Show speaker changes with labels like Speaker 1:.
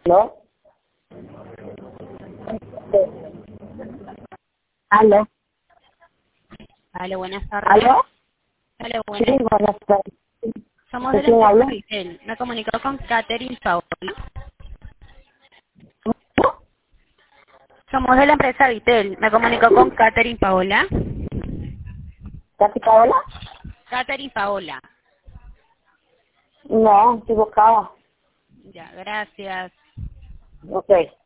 Speaker 1: ¿Aló? ¿Aló?
Speaker 2: Aló, buenas tardes.
Speaker 1: ¿Aló?
Speaker 2: Aló,
Speaker 1: Sí,
Speaker 2: buenas.
Speaker 1: buenas tardes.
Speaker 2: Somos
Speaker 1: ¿De
Speaker 2: de la
Speaker 1: quién
Speaker 2: empresa
Speaker 1: habla?
Speaker 2: Vitel. Me comunicó con Catherine Paola. Somos de la empresa Vitel. Me comunicó con Catherine Paola.
Speaker 1: ¿Tati Paola?
Speaker 2: Catherine Paola.
Speaker 1: No, equivocada.
Speaker 2: Ya, gracias.
Speaker 1: Ok.